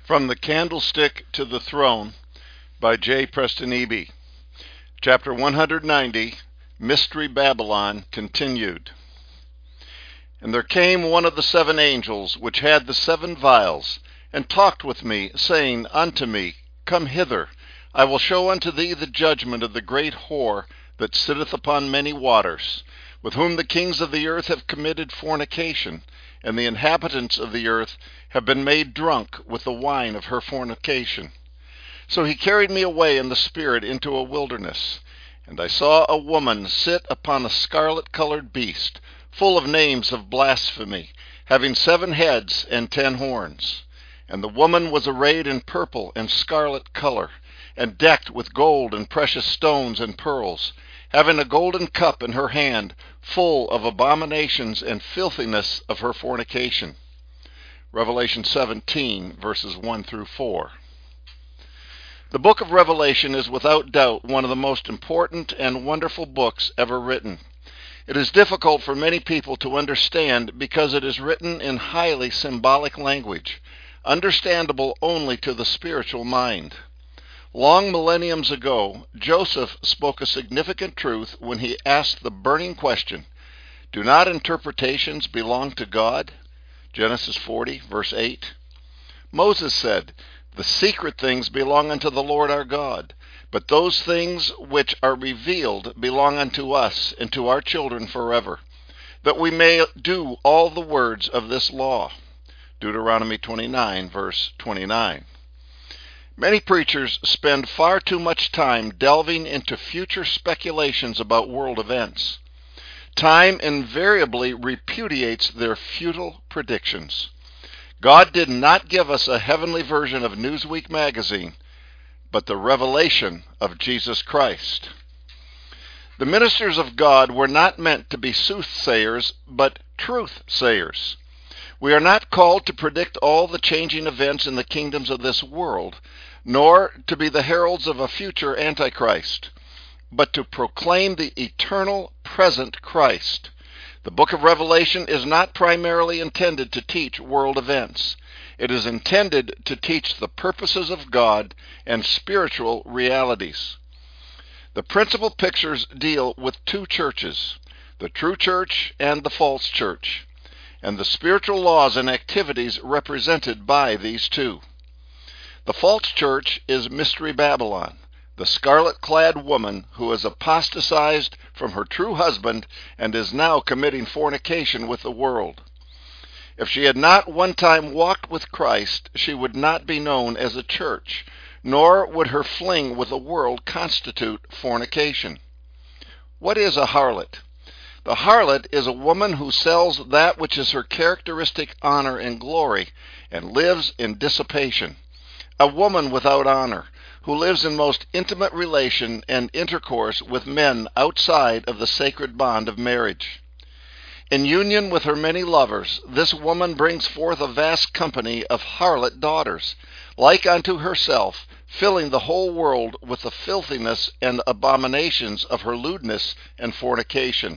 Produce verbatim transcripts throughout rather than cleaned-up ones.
From the Candlestick to the Throne by J. Preston Eby. Chapter one hundred ninety, Mystery Babylon Continued. And there came one of the seven angels which had the seven vials, and talked with me, saying unto me, Come hither, I will show unto thee the judgment of the great whore that sitteth upon many waters, with whom the kings of the earth have committed fornication, and the inhabitants of the earth have been made drunk with the wine of her fornication. So he carried me away in the spirit into a wilderness, and I saw a woman sit upon a scarlet-colored beast, full of names of blasphemy, having seven heads and ten horns. And the woman was arrayed in purple and scarlet color, and decked with gold and precious stones and pearls, having a golden cup in her hand, full of abominations and filthiness of her fornication. Revelation seventeen, verses one through four. The book of Revelation is without doubt one of the most important and wonderful books ever written. It is difficult for many people to understand because it is written in highly symbolic language, understandable only to the spiritual mind. Long millenniums ago, Joseph spoke a significant truth when he asked the burning question, Do not interpretations belong to God? Genesis forty, verse eight. Moses said, The secret things belong unto the Lord our God, but those things which are revealed belong unto us and to our children forever, that we may do all the words of this law. Deuteronomy twenty-nine, verse twenty-nine. Many preachers spend far too much time delving into future speculations about world events. Time invariably repudiates their futile predictions. God did not give us a heavenly version of Newsweek magazine, but the revelation of Jesus Christ. The ministers of God were not meant to be soothsayers, but truth-sayers. We are not called to predict all the changing events in the kingdoms of this world, nor to be the heralds of a future Antichrist, but to proclaim the eternal present Christ. The book of Revelation is not primarily intended to teach world events. It is intended to teach the purposes of God and spiritual realities. The principal pictures deal with two churches, the true church and the false church, and the spiritual laws and activities represented by these two. The false church is Mystery Babylon, the scarlet-clad woman who has apostatized from her true husband and is now committing fornication with the world. If she had not one time walked with Christ, she would not be known as a church, nor would her fling with the world constitute fornication. What is a harlot? The harlot is a woman who sells that which is her characteristic honor and glory, and lives in dissipation. A woman without honor, who lives in most intimate relation and intercourse with men outside of the sacred bond of marriage. In union with her many lovers, this woman brings forth a vast company of harlot daughters, like unto herself, filling the whole world with the filthiness and abominations of her lewdness and fornication.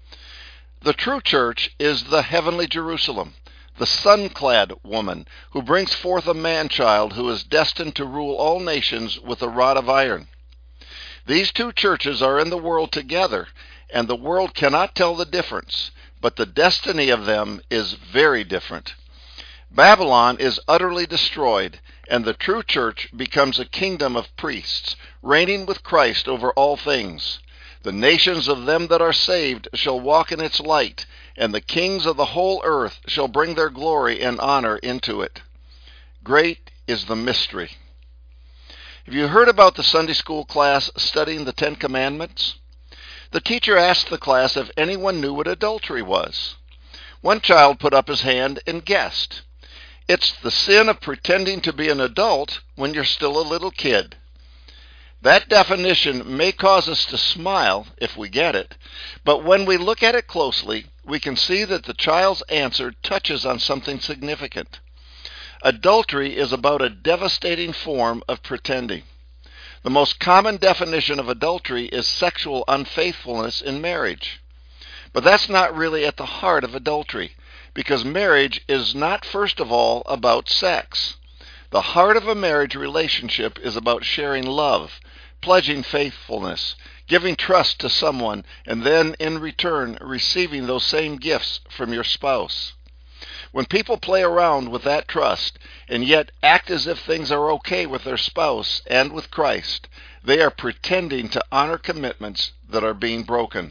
The true church is the heavenly Jerusalem, the sun-clad woman who brings forth a man-child who is destined to rule all nations with a rod of iron. These two churches are in the world together, and the world cannot tell the difference, but the destiny of them is very different. Babylon is utterly destroyed, and the true church becomes a kingdom of priests, reigning with Christ over all things. The nations of them that are saved shall walk in its light, and the kings of the whole earth shall bring their glory and honor into it. Great is the mystery. Have you heard about the Sunday school class studying the Ten Commandments? The teacher asked the class if anyone knew what adultery was. One child put up his hand and guessed. It's the sin of pretending to be an adult when you're still a little kid. That definition may cause us to smile if we get it, but when we look at it closely, we can see that the child's answer touches on something significant. Adultery is about a devastating form of pretending. The most common definition of adultery is sexual unfaithfulness in marriage. But that's not really at the heart of adultery, because marriage is not first of all about sex. The heart of a marriage relationship is about sharing love, pledging faithfulness, giving trust to someone, and then in return receiving those same gifts from your spouse. When people play around with that trust and yet act as if things are okay with their spouse and with Christ, they are pretending to honor commitments that are being broken.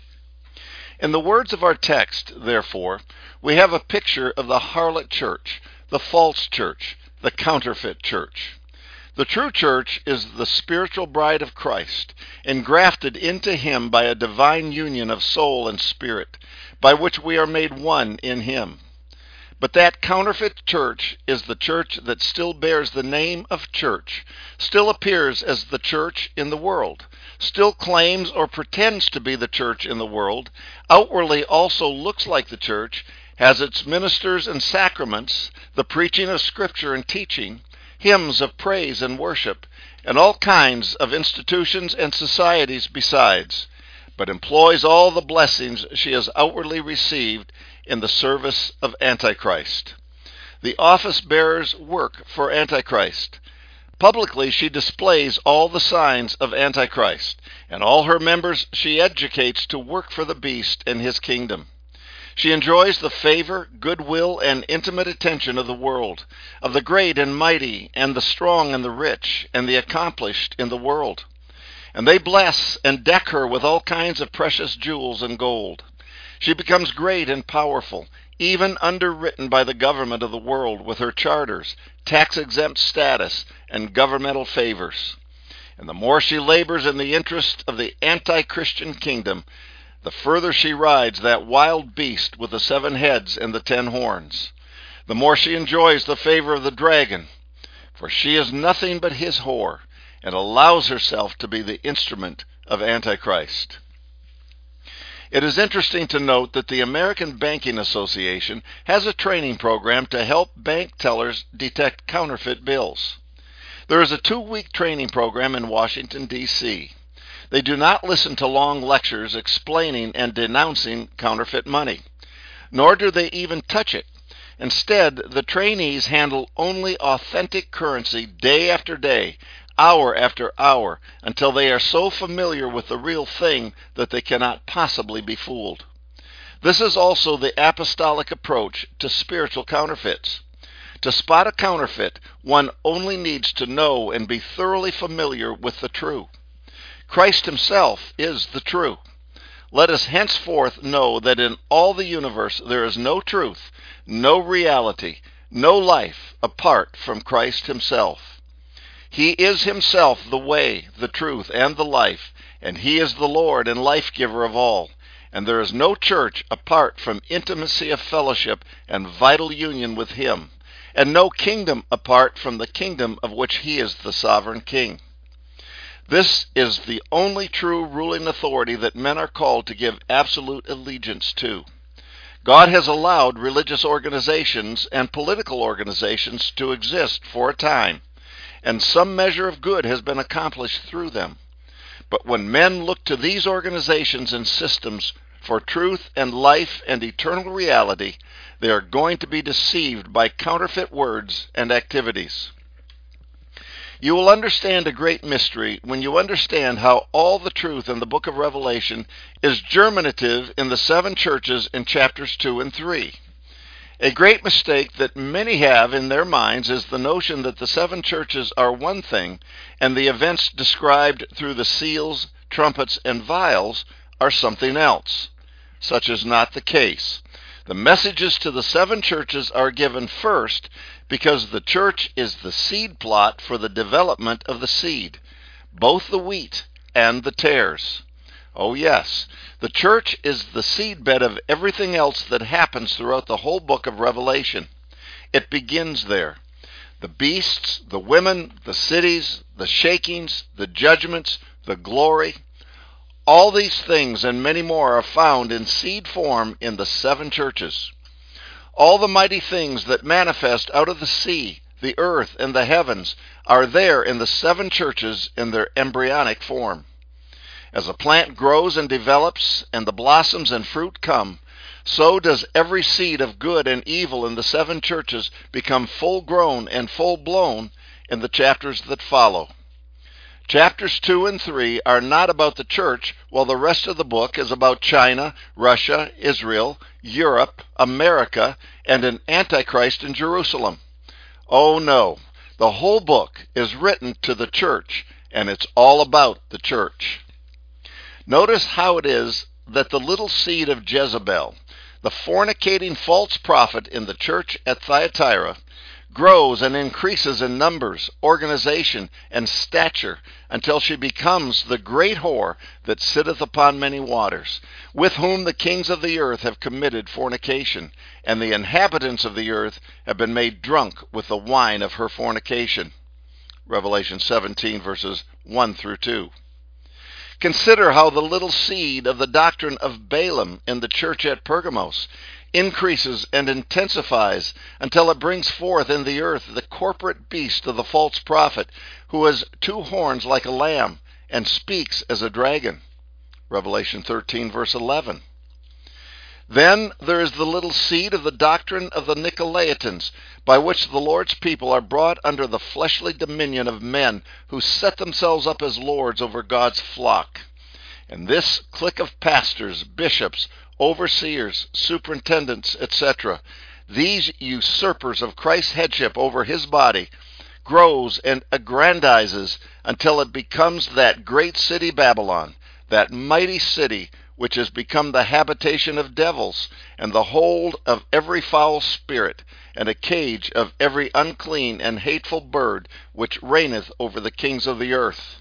In the words of our text, therefore, we have a picture of the harlot church, the false church, the counterfeit church. The true church is the spiritual bride of Christ, engrafted into him by a divine union of soul and spirit, by which we are made one in him. But that counterfeit church is the church that still bears the name of church, still appears as the church in the world, still claims or pretends to be the church in the world, outwardly also looks like the church, has its ministers and sacraments, the preaching of Scripture and teaching, hymns of praise and worship, and all kinds of institutions and societies besides, but employs all the blessings she has outwardly received in the service of Antichrist. The office bearers work for Antichrist. Publicly she displays all the signs of Antichrist, and all her members she educates to work for the beast and his kingdom. She enjoys the favor, goodwill, and intimate attention of the world, of the great and mighty, and the strong and the rich, and the accomplished in the world. And they bless and deck her with all kinds of precious jewels and gold. She becomes great and powerful, even underwritten by the government of the world with her charters, tax-exempt status, and governmental favors. And the more she labors in the interest of the anti-Christian kingdom, the further she rides that wild beast with the seven heads and the ten horns. The more she enjoys the favor of the dragon, for she is nothing but his whore, and allows herself to be the instrument of Antichrist. It is interesting to note that the American Banking Association has a training program to help bank tellers detect counterfeit bills. There is a two-week training program in Washington, D C They do not listen to long lectures explaining and denouncing counterfeit money, nor do they even touch it. Instead, the trainees handle only authentic currency day after day, hour after hour, until they are so familiar with the real thing that they cannot possibly be fooled. This is also the apostolic approach to spiritual counterfeits. To spot a counterfeit, one only needs to know and be thoroughly familiar with the true. Christ himself is the true. Let us henceforth know that in all the universe there is no truth, no reality, no life apart from Christ himself. He is himself the way, the truth, and the life, and he is the Lord and life-giver of all. And there is no church apart from intimacy of fellowship and vital union with him, and no kingdom apart from the kingdom of which he is the sovereign king. This is the only true ruling authority that men are called to give absolute allegiance to. God has allowed religious organizations and political organizations to exist for a time, and some measure of good has been accomplished through them. But when men look to these organizations and systems for truth and life and eternal reality, they are going to be deceived by counterfeit words and activities. You will understand a great mystery when you understand how all the truth in the book of Revelation is germinative in the seven churches in chapters two and three. A great mistake that many have in their minds is the notion that the seven churches are one thing and the events described through the seals, trumpets, and vials are something else. Such is not the case. The messages to the seven churches are given first because the church is the seed plot for the development of the seed, both the wheat and the tares. Oh yes, the church is the seedbed of everything else that happens throughout the whole book of Revelation. It begins there. The beasts, the women, the cities, the shakings, the judgments, the glory, all these things and many more are found in seed form in the seven churches. All the mighty things that manifest out of the sea, the earth, and the heavens are there in the seven churches in their embryonic form. As a plant grows and develops, and the blossoms and fruit come, so does every seed of good and evil in the seven churches become full-grown and full-blown in the chapters that follow. Chapters two and three are not about the church, while the rest of the book is about China, Russia, Israel, Europe, America, and an Antichrist in Jerusalem. Oh no, the whole book is written to the church, and it's all about the church. Notice how it is that the little seed of Jezebel, the fornicating false prophet in the church at Thyatira, grows and increases in numbers, organization, and stature until she becomes the great whore that sitteth upon many waters, with whom the kings of the earth have committed fornication, and the inhabitants of the earth have been made drunk with the wine of her fornication. Revelation seventeen, verses one through two. Consider how the little seed of the doctrine of Balaam in the church at Pergamos increases and intensifies until it brings forth in the earth the corporate beast of the false prophet, who has two horns like a lamb and speaks as a dragon. Revelation thirteen, verse eleven. Then there is the little seed of the doctrine of the Nicolaitans, by which the Lord's people are brought under the fleshly dominion of men who set themselves up as lords over God's flock. And this clique of pastors, bishops, overseers, superintendents, et cetera, these usurpers of Christ's headship over his body, grows and aggrandizes until it becomes that great city Babylon, that mighty city which has become the habitation of devils, and the hold of every foul spirit, and a cage of every unclean and hateful bird, which reigneth over the kings of the earth.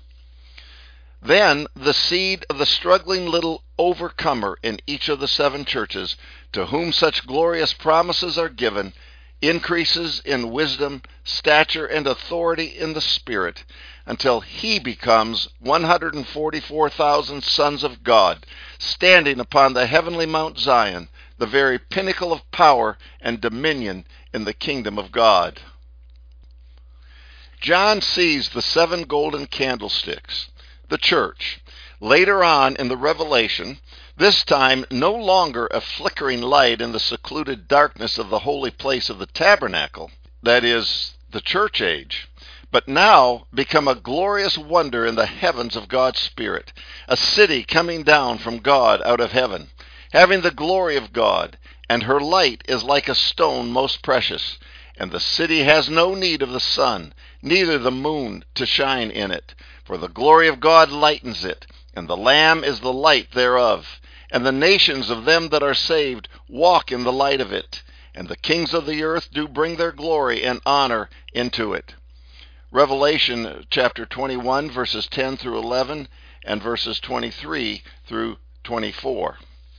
Then the seed of the struggling little overcomer in each of the seven churches, to whom such glorious promises are given, increases in wisdom, stature, and authority in the Spirit, until he becomes one hundred forty-four thousand sons of God, standing upon the heavenly Mount Zion, the very pinnacle of power and dominion in the kingdom of God. John sees the seven golden candlesticks, the church, later on in the Revelation, this time no longer a flickering light in the secluded darkness of the holy place of the tabernacle, that is, the church age, but now become a glorious wonder in the heavens of God's Spirit, a city coming down from God out of heaven, having the glory of God, and her light is like a stone most precious, and the city has no need of the sun, neither the moon to shine in it, for the glory of God lightens it, and the Lamb is the light thereof. And the nations of them that are saved walk in the light of it, and the kings of the earth do bring their glory and honor into it. Revelation chapter twenty-one, verses ten through eleven, and verses twenty-three through twenty-four.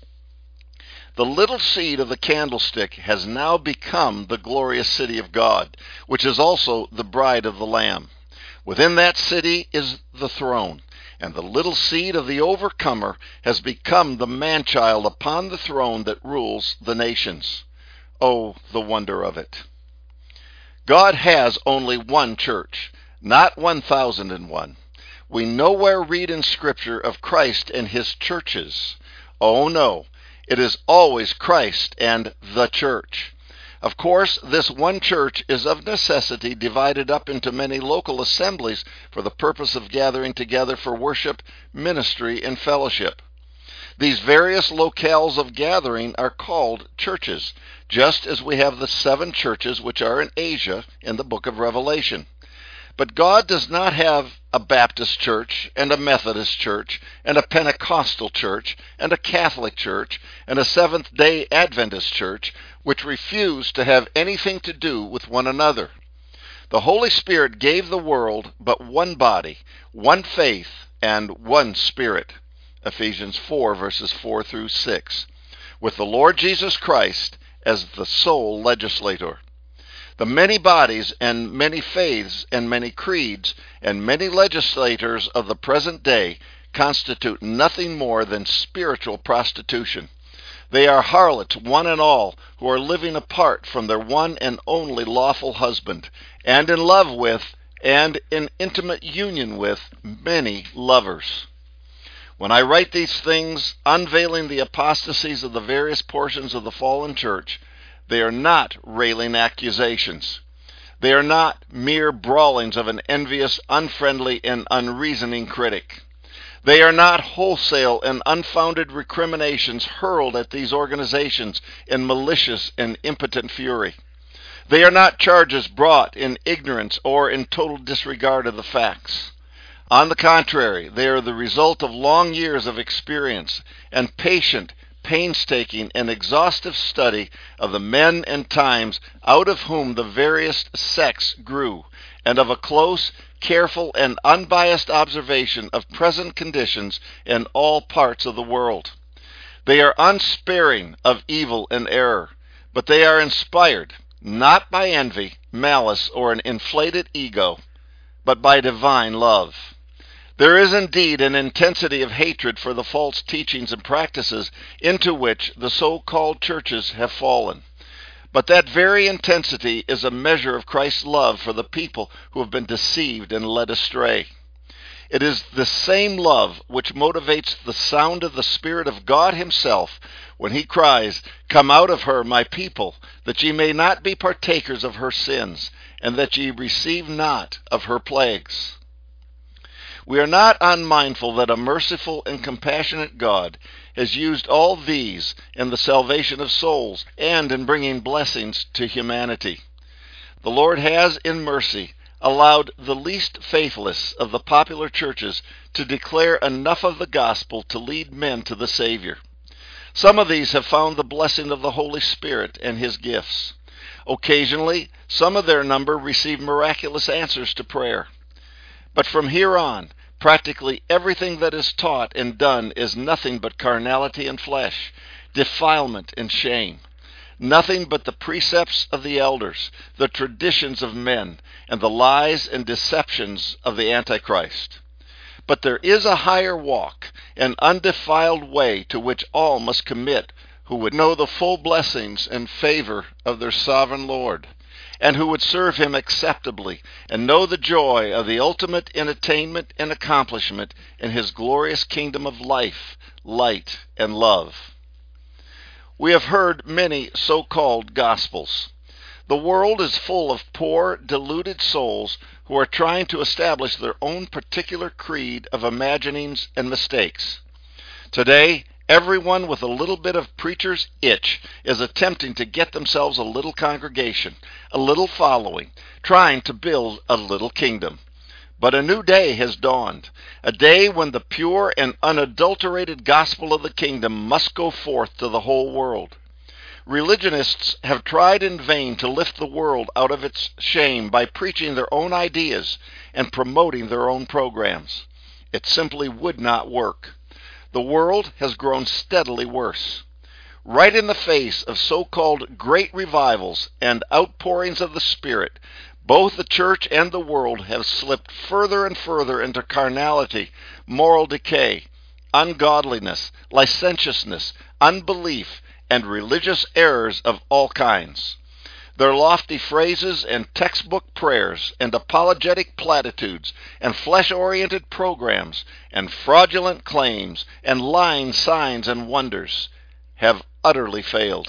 The little seed of the candlestick has now become the glorious city of God, which is also the bride of the Lamb. Within that city is the throne, and the little seed of the overcomer has become the man-child upon the throne that rules the nations. Oh, the wonder of it! God has only one church, not one thousand and one. We nowhere read in Scripture of Christ and his churches. Oh no, it is always Christ and the church. Of course, this one church is of necessity divided up into many local assemblies for the purpose of gathering together for worship, ministry, and fellowship. These various locales of gathering are called churches, just as we have the seven churches which are in Asia in the book of Revelation. But God does not have a Baptist church, and a Methodist church, and a Pentecostal church, and a Catholic church, and a Seventh-day Adventist church, which refuse to have anything to do with one another. The Holy Spirit gave the world but one body, one faith, and one Spirit. Ephesians four, verses four through six, with the Lord Jesus Christ as the sole legislator. The many bodies and many faiths and many creeds and many legislators of the present day constitute nothing more than spiritual prostitution. They are harlots, one and all, who are living apart from their one and only lawful husband, and in love with, and in intimate union with, many lovers. When I write these things, unveiling the apostasies of the various portions of the fallen church, they are not railing accusations. They are not mere brawlings of an envious, unfriendly, and unreasoning critic. They are not wholesale and unfounded recriminations hurled at these organizations in malicious and impotent fury. They are not charges brought in ignorance or in total disregard of the facts. On the contrary, they are the result of long years of experience and patient, painstaking, and exhaustive study of the men and times out of whom the various sects grew, and of a close, careful, and unbiased observation of present conditions in all parts of the world. They are unsparing of evil and error, but they are inspired not by envy, malice, or an inflated ego, but by divine love. There is indeed an intensity of hatred for the false teachings and practices into which the so-called churches have fallen. But that very intensity is a measure of Christ's love for the people who have been deceived and led astray. It is the same love which motivates the sound of the Spirit of God himself when he cries, "Come out of her, my people, that ye may not be partakers of her sins, and that ye receive not of her plagues." We are not unmindful that a merciful and compassionate God has used all these in the salvation of souls and in bringing blessings to humanity. The Lord has, in mercy, allowed the least faithless of the popular churches to declare enough of the gospel to lead men to the Savior. Some of these have found the blessing of the Holy Spirit and his gifts. Occasionally, some of their number receive miraculous answers to prayer. But from here on, practically everything that is taught and done is nothing but carnality and flesh, defilement and shame. Nothing but the precepts of the elders, the traditions of men, and the lies and deceptions of the Antichrist. But there is a higher walk, an undefiled way to which all must commit who would know the full blessings and favor of their sovereign Lord, and who would serve him acceptably and know the joy of the ultimate in attainment and accomplishment in his glorious kingdom of life, light, and love. We have heard many so-called gospels. The world is full of poor, deluded souls who are trying to establish their own particular creed of imaginings and mistakes. Today, everyone with a little bit of preacher's itch is attempting to get themselves a little congregation, a little following, trying to build a little kingdom. But a new day has dawned, a day when the pure and unadulterated gospel of the kingdom must go forth to the whole world. Religionists have tried in vain to lift the world out of its shame by preaching their own ideas and promoting their own programs. It simply would not work. The world has grown steadily worse. Right in the face of so-called great revivals and outpourings of the Spirit, both the church and the world have slipped further and further into carnality, moral decay, ungodliness, licentiousness, unbelief, and religious errors of all kinds. Their lofty phrases and textbook prayers and apologetic platitudes and flesh-oriented programs and fraudulent claims and lying signs and wonders have utterly failed.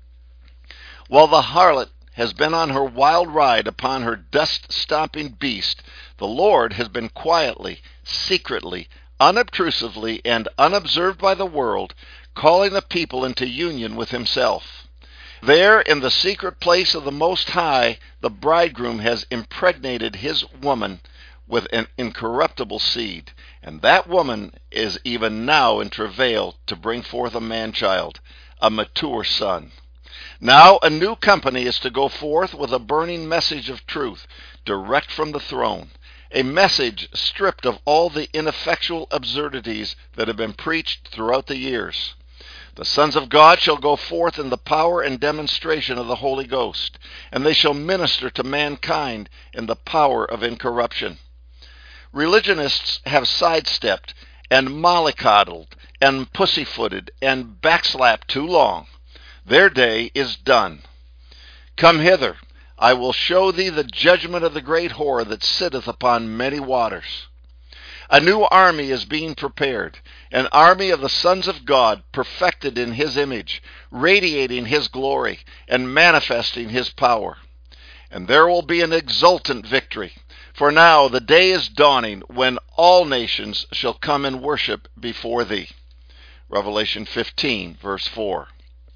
While the harlot has been on her wild ride upon her dust-stomping beast, the Lord has been quietly, secretly, unobtrusively, and unobserved by the world, calling the people into union with himself. There, in the secret place of the Most High, the bridegroom has impregnated his woman with an incorruptible seed, and that woman is even now in travail to bring forth a man-child, a mature son. Now a new company is to go forth with a burning message of truth, direct from the throne, a message stripped of all the ineffectual absurdities that have been preached throughout the years. The sons of God shall go forth in the power and demonstration of the Holy Ghost, and they shall minister to mankind in the power of incorruption. Religionists have sidestepped and mollycoddled and pussyfooted and backslapped too long. Their day is done. Come hither, I will show thee the judgment of the great whore that sitteth upon many waters. A new army is being prepared, an army of the sons of God, perfected in his image, radiating his glory, and manifesting his power. and there will be an exultant victory. For now the day is dawning when all nations shall come and worship before thee. Revelation fifteen, verse four.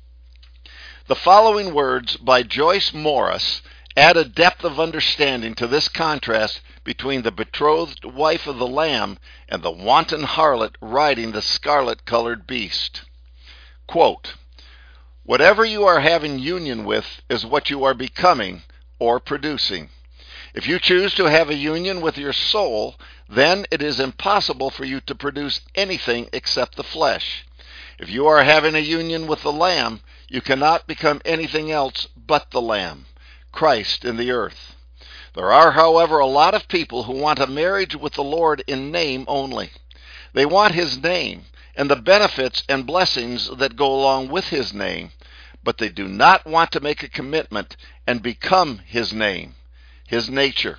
The following words by Joyce Morris add a depth of understanding to this contrast between the betrothed wife of the Lamb and the wanton harlot riding the scarlet-colored beast. Quote, "Whatever you are having union with is what you are becoming or producing. If you choose to have a union with your soul, then it is impossible for you to produce anything except the flesh. If you are having a union with the Lamb, you cannot become anything else but the Lamb, Christ in the earth. There are, however, a lot of people who want a marriage with the Lord in name only. They want His name and the benefits and blessings that go along with His name, but they do not want to make a commitment and become His name, His nature.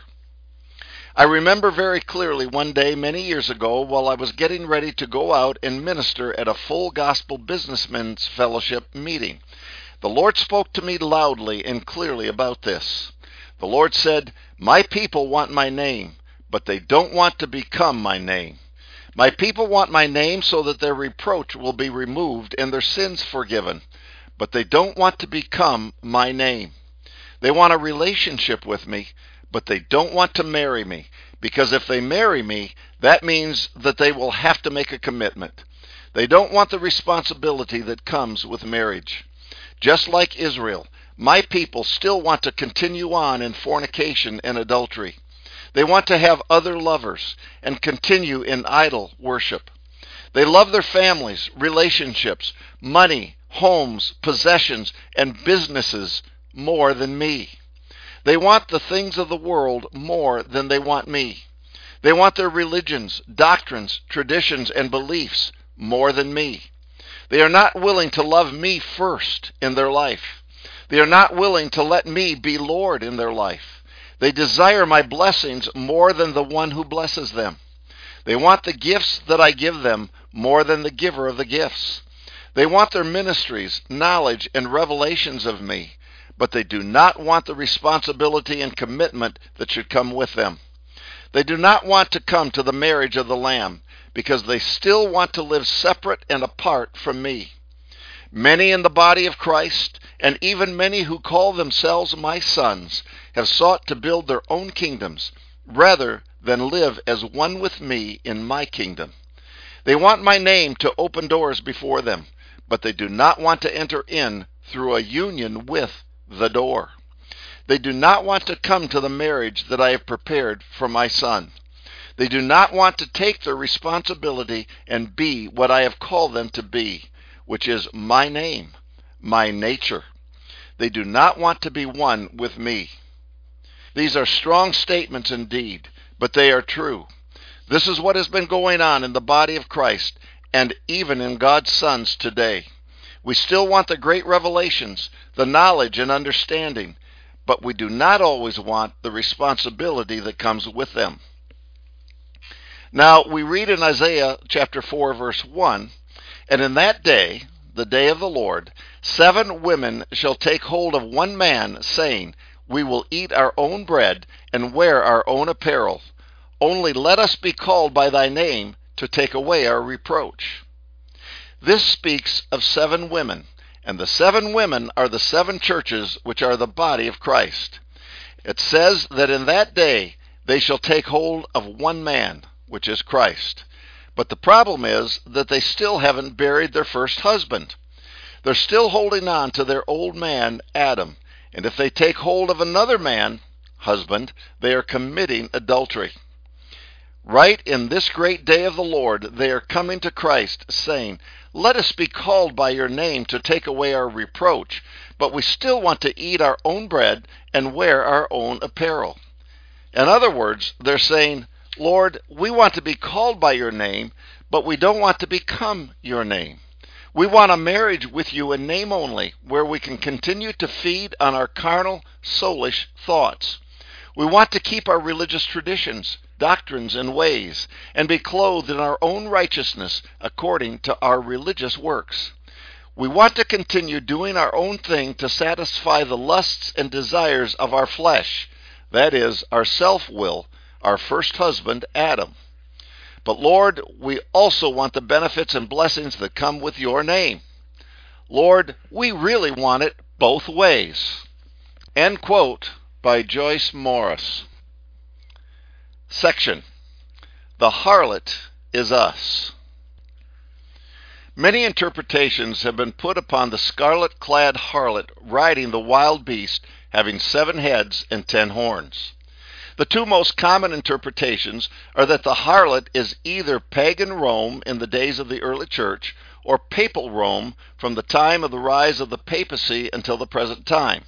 I remember very clearly one day many years ago while I was getting ready to go out and minister at a full gospel businessmen's fellowship meeting. The Lord spoke to me loudly and clearly about this. The Lord said, "My people want my name, but they don't want to become my name. My people want my name so that their reproach will be removed and their sins forgiven, but they don't want to become my name. They want a relationship with me, but they don't want to marry me, because if they marry me, that means that they will have to make a commitment. They don't want the responsibility that comes with marriage. Just like Israel, my people still want to continue on in fornication and adultery. They want to have other lovers and continue in idol worship. They love their families, relationships, money, homes, possessions, and businesses more than me. They want the things of the world more than they want me. They want their religions, doctrines, traditions, and beliefs more than me. They are not willing to love me first in their life. They are not willing to let me be Lord in their life. They desire my blessings more than the one who blesses them. They want the gifts that I give them more than the giver of the gifts. They want their ministries, knowledge, and revelations of me, but they do not want the responsibility and commitment that should come with them. They do not want to come to the marriage of the Lamb because they still want to live separate and apart from me. Many in the body of Christ, and even many who call themselves my sons, have sought to build their own kingdoms rather than live as one with me in my kingdom. They want my name to open doors before them, but they do not want to enter in through a union with the door. They do not want to come to the marriage that I have prepared for my son. They do not want to take their responsibility and be what I have called them to be, which is my name, my nature. They do not want to be one with me. These are strong statements indeed, but they are true. This is what has been going on in the body of Christ and even in God's sons today. We still want the great revelations, the knowledge and understanding, but we do not always want the responsibility that comes with them. Now, we read in Isaiah chapter four, verse one, "And in that day, the day of the Lord, seven women shall take hold of one man, saying, We will eat our own bread and wear our own apparel. Only let us be called by thy name to take away our reproach." This speaks of seven women, and the seven women are the seven churches which are the body of Christ. It says that in that day they shall take hold of one man, which is Christ. But the problem is that they still haven't buried their first husband. They're still holding on to their old man, Adam, and if they take hold of another man, husband, they are committing adultery. Right in this great day of the Lord, they are coming to Christ, saying, "Let us be called by your name to take away our reproach, but we still want to eat our own bread and wear our own apparel." In other words, they're saying, "Lord, we want to be called by your name, but we don't want to become your name. We want a marriage with you in name only, where we can continue to feed on our carnal, soulish thoughts. We want to keep our religious traditions, doctrines, and ways, and be clothed in our own righteousness according to our religious works. We want to continue doing our own thing to satisfy the lusts and desires of our flesh, that is, our self-will, our first husband, Adam. But Lord, we also want the benefits and blessings that come with your name. Lord, we really want it both ways. End quote by Joyce Morris. Section: The Harlot is Us. Many interpretations have been put upon the scarlet-clad harlot riding the wild beast, having seven heads and ten horns. The two most common interpretations are that the harlot is either pagan Rome in the days of the early church or papal Rome from the time of the rise of the papacy until the present time.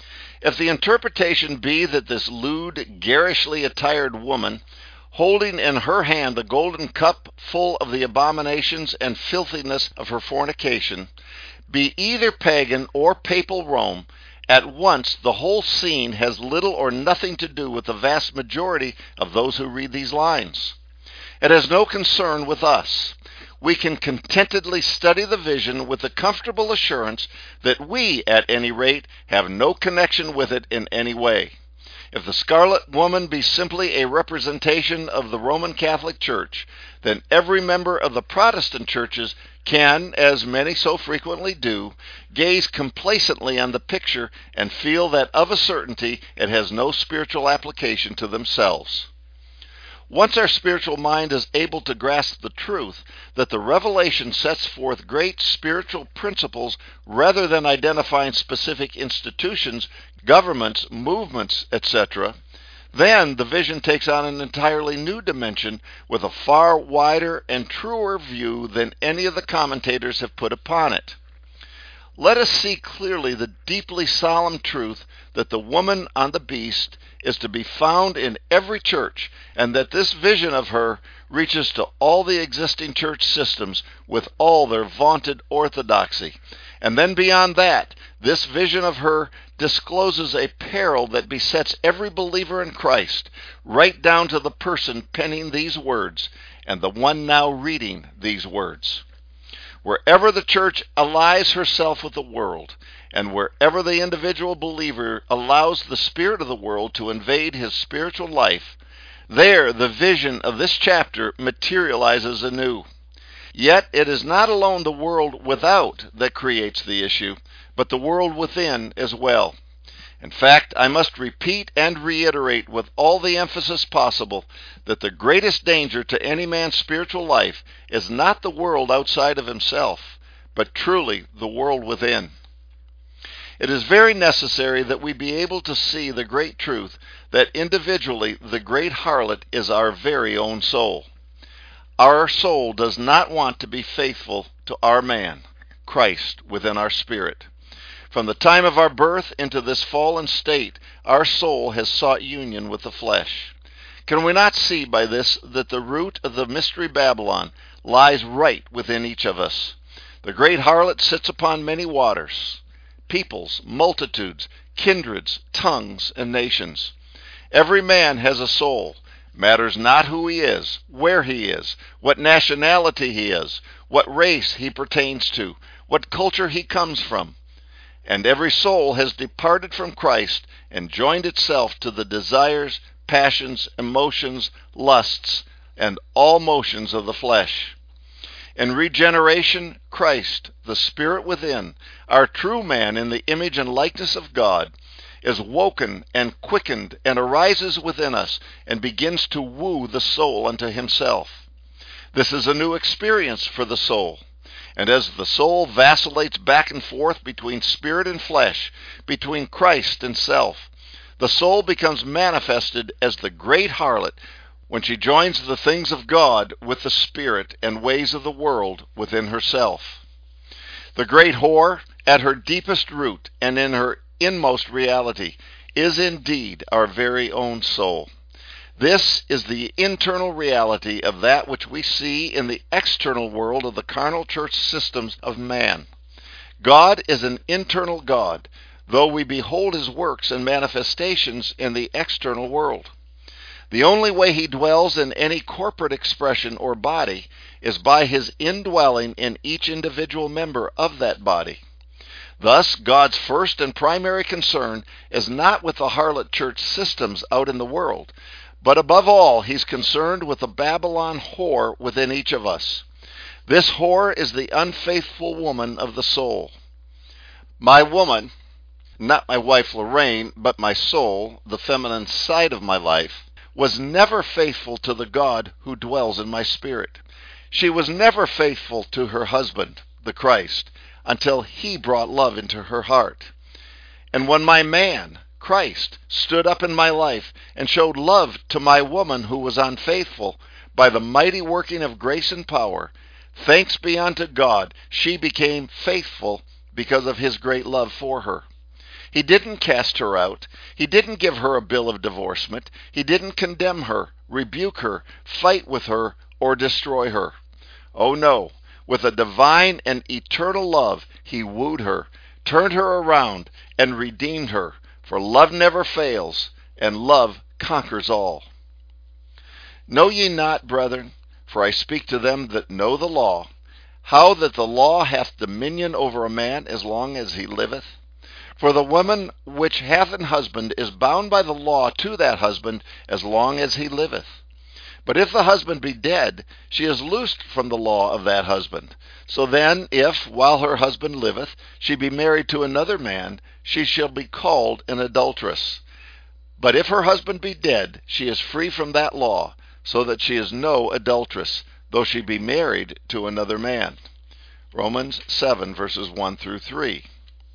If the interpretation be that this lewd, garishly attired woman, holding in her hand the golden cup full of the abominations and filthiness of her fornication, be either pagan or papal Rome, at once the whole scene has little or nothing to do with the vast majority of those who read these lines. It has no concern with us. We can contentedly study the vision with the comfortable assurance that we, at any rate, have no connection with it in any way. If the scarlet woman be simply a representation of the Roman Catholic Church, then every member of the Protestant churches can, as many so frequently do, gaze complacently on the picture and feel that of a certainty it has no spiritual application to themselves. Once our spiritual mind is able to grasp the truth that the revelation sets forth great spiritual principles rather than identifying specific institutions, governments, movements, et cetera, then the vision takes on an entirely new dimension with a far wider and truer view than any of the commentators have put upon it. Let us see clearly the deeply solemn truth that the woman on the beast is to be found in every church, and that this vision of her reaches to all the existing church systems with all their vaunted orthodoxy. And then beyond that, this vision of her discloses a peril that besets every believer in Christ, right down to the person penning these words and the one now reading these words. Wherever the church allies herself with the world, and wherever the individual believer allows the spirit of the world to invade his spiritual life, there the vision of this chapter materializes anew. Yet it is not alone the world without that creates the issue, but the world within as well. In fact, I must repeat and reiterate with all the emphasis possible that the greatest danger to any man's spiritual life is not the world outside of himself, but truly the world within. It is very necessary that we be able to see the great truth that individually the great harlot is our very own soul. Our soul does not want to be faithful to our man, Christ, within our spirit. From the time of our birth into this fallen state, our soul has sought union with the flesh. Can we not see by this that the root of the mystery Babylon lies right within each of us? The great harlot sits upon many waters, peoples, multitudes, kindreds, tongues, and nations. Every man has a soul. Matters not who he is, where he is, what nationality he is, what race he pertains to, what culture he comes from. And every soul has departed from Christ and joined itself to the desires, passions, emotions, lusts, and all motions of the flesh. In regeneration, Christ, the Spirit within, our true man in the image and likeness of God, is woken and quickened and arises within us and begins to woo the soul unto himself. This is a new experience for the soul. And as the soul vacillates back and forth between spirit and flesh, between Christ and self, the soul becomes manifested as the great harlot when she joins the things of God with the spirit and ways of the world within herself. The great whore, at her deepest root and in her inmost reality, is indeed our very own soul. This is the internal reality of that which we see in the external world of the carnal church systems of man. God is an internal God, though we behold his works and manifestations in the external world. The only way he dwells in any corporate expression or body is by his indwelling in each individual member of that body. Thus, God's first and primary concern is not with the harlot church systems out in the world, but above all, he's concerned with the Babylon whore within each of us. This whore is the unfaithful woman of the soul. My woman, not my wife Lorraine, but my soul, the feminine side of my life, was never faithful to the God who dwells in my spirit. She was never faithful to her husband, the Christ, until he brought love into her heart. And when my man, Christ, stood up in my life and showed love to my woman who was unfaithful, by the mighty working of grace and power, thanks be unto God, she became faithful because of his great love for her. He didn't cast her out. He didn't give her a bill of divorcement. He didn't condemn her, rebuke her, fight with her, or destroy her. Oh no, with a divine and eternal love, he wooed her, turned her around, and redeemed her, for love never fails, and love conquers all. Know ye not, brethren, for I speak to them that know the law, how that the law hath dominion over a man as long as he liveth? For the woman which hath an husband is bound by the law to that husband as long as he liveth. But if the husband be dead, she is loosed from the law of that husband. So then, if, while her husband liveth, she be married to another man, she shall be called an adulteress. But if her husband be dead, she is free from that law, so that she is no adulteress, though she be married to another man. Romans seven, verses one through three.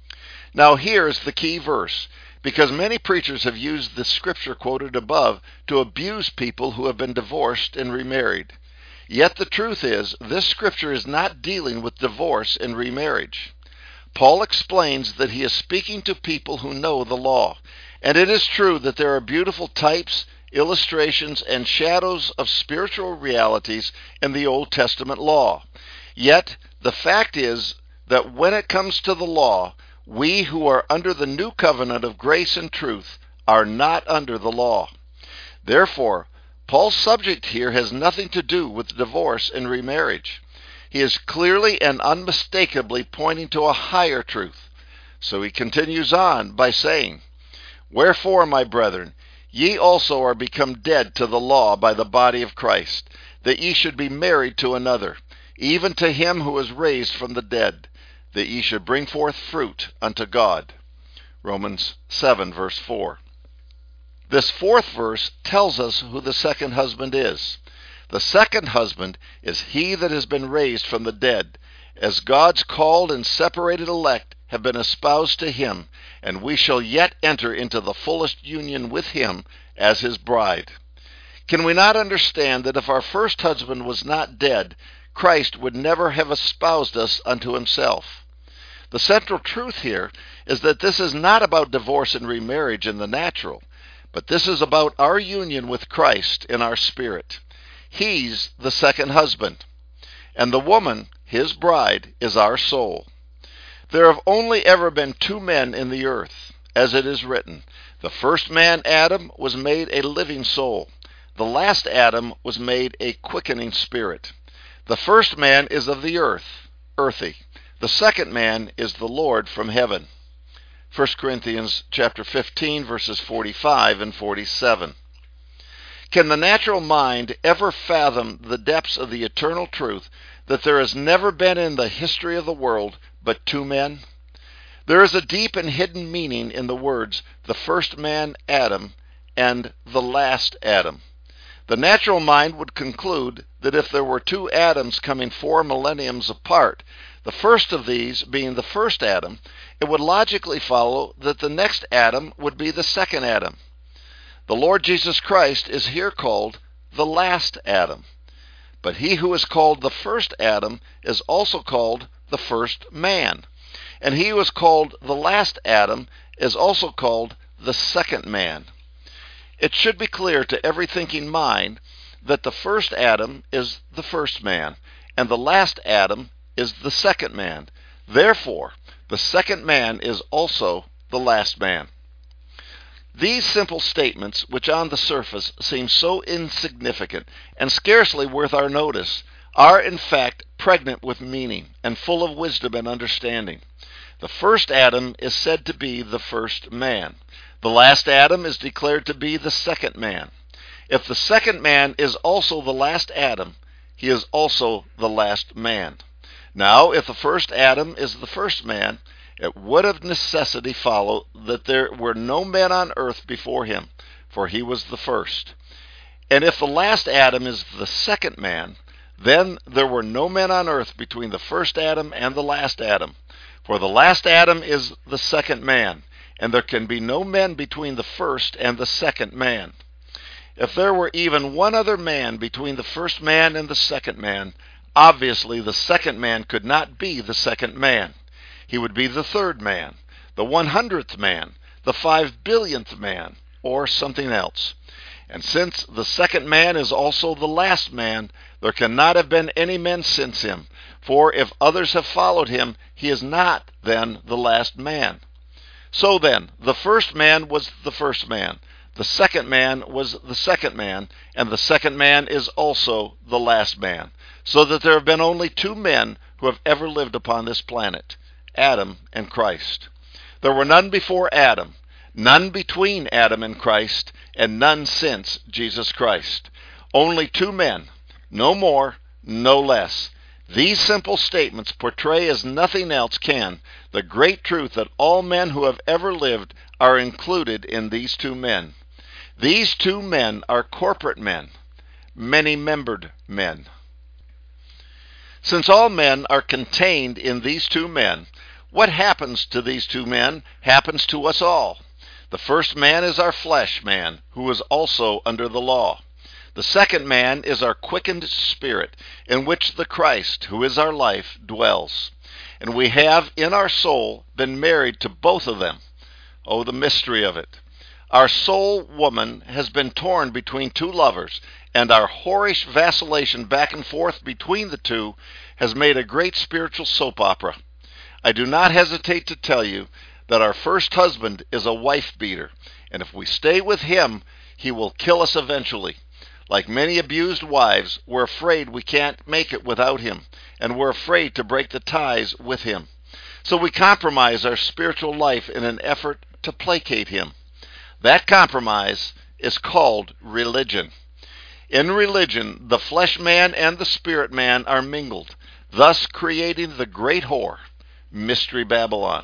Now here is the key verse, because many preachers have used the scripture quoted above to abuse people who have been divorced and remarried. Yet the truth is, this scripture is not dealing with divorce and remarriage. Paul explains that he is speaking to people who know the law, and it is true that there are beautiful types, illustrations, and shadows of spiritual realities in the Old Testament law. Yet the fact is that when it comes to the law, we who are under the new covenant of grace and truth are not under the law. Therefore, Paul's subject here has nothing to do with divorce and remarriage. He is clearly and unmistakably pointing to a higher truth. So he continues on by saying, Wherefore, my brethren, ye also are become dead to the law by the body of Christ, that ye should be married to another, even to him who was raised from the dead, that ye should bring forth fruit unto God. Romans seven, verse four. This fourth verse tells us who the second husband is. The second husband is he that has been raised from the dead, as God's called and separated elect have been espoused to him, and we shall yet enter into the fullest union with him as his bride. Can we not understand that if our first husband was not dead, Christ would never have espoused us unto himself? The central truth here is that this is not about divorce and remarriage in the natural, but this is about our union with Christ in our spirit. He's the second husband, and the woman, his bride, is our soul. There have only ever been two men in the earth, as it is written. The first man, Adam, was made a living soul. The last Adam was made a quickening spirit. The first man is of the earth, earthy. The second man is the Lord from heaven. First Corinthians chapter fifteen, verses forty-five and forty-seven. Can the natural mind ever fathom the depths of the eternal truth that there has never been in the history of the world but two men? There is a deep and hidden meaning in the words, the first man, Adam, and the last Adam. The natural mind would conclude that if there were two Adams coming four millenniums apart, the first of these being the first Adam, it would logically follow that the next Adam would be the second Adam. The Lord Jesus Christ is here called the last Adam. But he who is called the first Adam is also called the first man. And he who is called the last Adam is also called the second man. It should be clear to every thinking mind that the first Adam is the first man, and the last Adam is the second man. Therefore, the second man is also the last man. These simple statements, which on the surface seem so insignificant and scarcely worth our notice, are in fact pregnant with meaning and full of wisdom and understanding. The first Adam is said to be the first man. The last Adam is declared to be the second man. If the second man is also the last Adam, he is also the last man. Now, if the first Adam is the first man, it would of necessity follow that there were no men on earth before him, for he was the first. And if the last Adam is the second man, then there were no men on earth between the first Adam and the last Adam, for the last Adam is the second man, and there can be no men between the first and the second man. If there were even one other man between the first man and the second man, obviously the second man could not be the second man. He would be the third man, the one hundredth man, the five billionth man, or something else. And since the second man is also the last man, there cannot have been any men since him, for if others have followed him, he is not then the last man. So then, the first man was the first man, the second man was the second man, and the second man is also the last man, so that there have been only two men who have ever lived upon this planet, Adam and Christ. There were none before Adam, none between Adam and Christ, and none since Jesus Christ. Only two men, no more, no less. These simple statements portray as nothing else can the great truth that all men who have ever lived are included in these two men. These two men are corporate men, many-membered men. Since all men are contained in these two men, what happens to these two men happens to us all. The first man is our flesh man, who is also under the law. The second man is our quickened spirit, in which the Christ, who is our life, dwells. And we have in our soul been married to both of them. Oh, the mystery of it. Our soul woman has been torn between two lovers, and our whorish vacillation back and forth between the two has made a great spiritual soap opera. I do not hesitate to tell you that our first husband is a wife-beater, and if we stay with him, he will kill us eventually. Like many abused wives, we're afraid we can't make it without him, and we're afraid to break the ties with him. So we compromise our spiritual life in an effort to placate him. That compromise is called religion. In religion, the flesh man and the spirit man are mingled, thus creating the great whore, Mystery Babylon.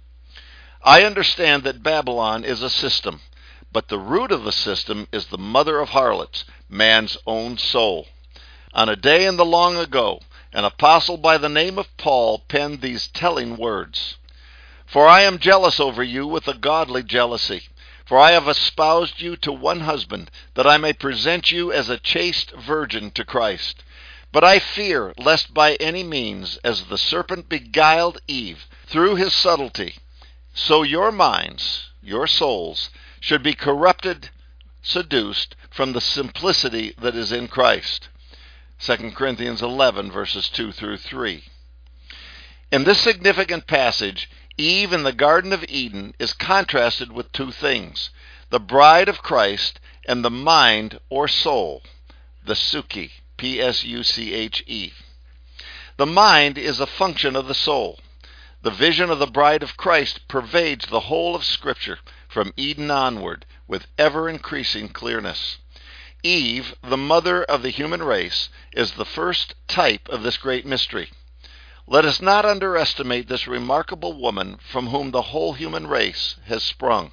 I understand that Babylon is a system, but the root of the system is the mother of harlots, man's own soul. On a day in the long ago, an apostle by the name of Paul penned these telling words. For I am jealous over you with a godly jealousy. For I have espoused you to one husband, that I may present you as a chaste virgin to Christ. But I fear lest by any means, as the serpent beguiled Eve through his subtlety, so your minds, your souls, should be corrupted, seduced from the simplicity that is in Christ. Second Corinthians eleven, verses two through three. In this significant passage, Eve in the Garden of Eden is contrasted with two things, the bride of Christ and the mind or soul, the Psuche, P S U C H E. The mind is a function of the soul. The vision of the bride of Christ pervades the whole of Scripture from Eden onward with ever-increasing clearness. Eve, the mother of the human race, is the first type of this great mystery. Let us not underestimate this remarkable woman from whom the whole human race has sprung.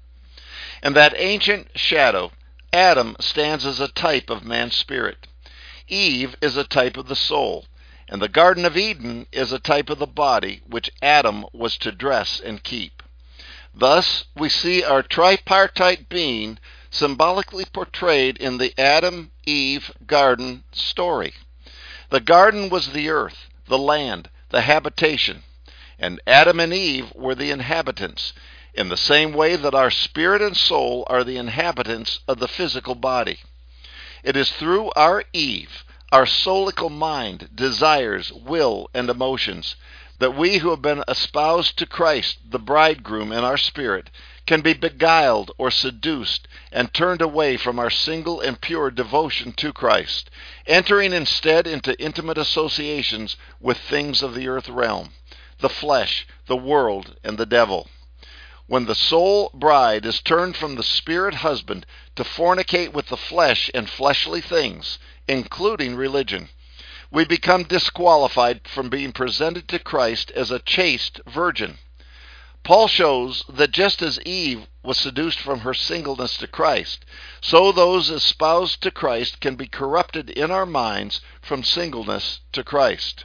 And that ancient shadow, Adam, stands as a type of man's spirit. Eve is a type of the soul, and the Garden of Eden is a type of the body which Adam was to dress and keep. Thus, we see our tripartite being symbolically portrayed in the Adam-Eve garden story. The garden was the earth, the land, the habitation, and Adam and Eve were the inhabitants, in the same way that our spirit and soul are the inhabitants of the physical body. It is through our Eve, our soulical mind, desires, will, and emotions, that we who have been espoused to Christ, the bridegroom, in our spirit, can be beguiled or seduced and turned away from our single and pure devotion to Christ, entering instead into intimate associations with things of the earth realm, the flesh, the world, and the devil. When the soul bride is turned from the spirit husband to fornicate with the flesh and fleshly things, including religion, we become disqualified from being presented to Christ as a chaste virgin. Paul shows that just as Eve was seduced from her singleness to Christ, so those espoused to Christ can be corrupted in our minds from singleness to Christ.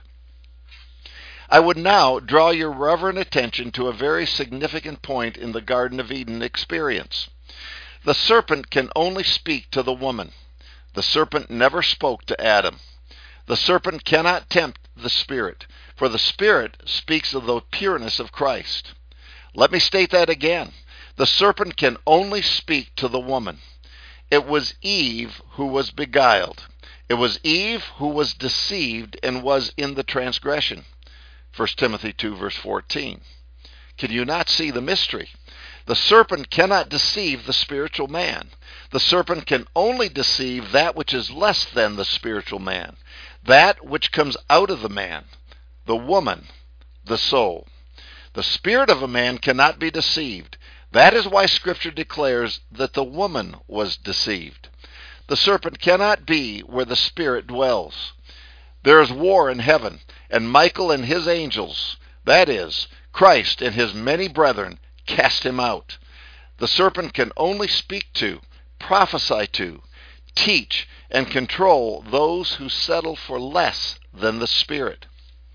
I would now draw your reverent attention to a very significant point in the Garden of Eden experience. The serpent can only speak to the woman. The serpent never spoke to Adam. The serpent cannot tempt the Spirit, for the Spirit speaks of the pureness of Christ. Let me state that again. The serpent can only speak to the woman. It was Eve who was beguiled. It was Eve who was deceived and was in the transgression. First Timothy two, verse fourteen. Can you not see the mystery? The serpent cannot deceive the spiritual man. The serpent can only deceive that which is less than the spiritual man, that which comes out of the man, the woman, the soul. The spirit of a man cannot be deceived. That is why Scripture declares that the woman was deceived. The serpent cannot be where the Spirit dwells. There is war in heaven, and Michael and his angels, that is, Christ and his many brethren, cast him out. The serpent can only speak to, prophesy to, teach, and control those who settle for less than the Spirit.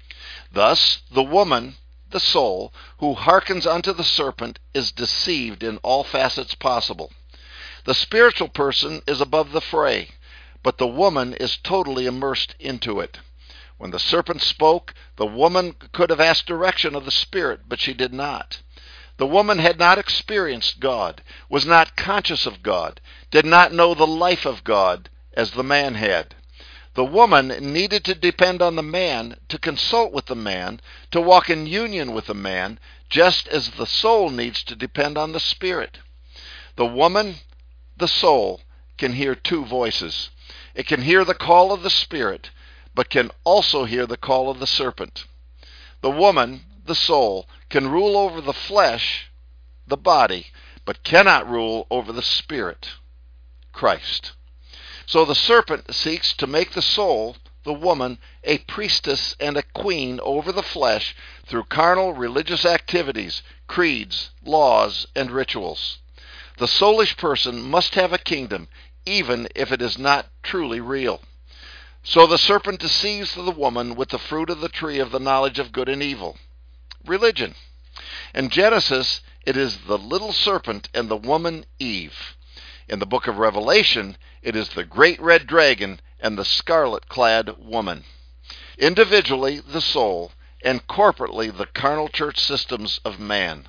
Thus, the woman, the soul, who hearkens unto the serpent is deceived in all facets possible. The spiritual person is above the fray, but the woman is totally immersed into it. When the serpent spoke, the woman could have asked direction of the Spirit, but she did not. The woman had not experienced God, was not conscious of God, did not know the life of God as the man had. The woman needed to depend on the man, to consult with the man, to walk in union with the man, just as the soul needs to depend on the Spirit. The woman, the soul, can hear two voices. It can hear the call of the Spirit, but can also hear the call of the serpent. The woman, the soul, can rule over the flesh, the body, but cannot rule over the Spirit, Christ. So the serpent seeks to make the soul, the woman, a priestess and a queen over the flesh through carnal religious activities, creeds, laws, and rituals. The soulish person must have a kingdom, even if it is not truly real. So the serpent deceives the woman with the fruit of the tree of the knowledge of good and evil. Religion. In Genesis, it is the little serpent and the woman Eve. In the book of Revelation, it is the great red dragon and the scarlet-clad woman. Individually, the soul, and corporately, the carnal church systems of man.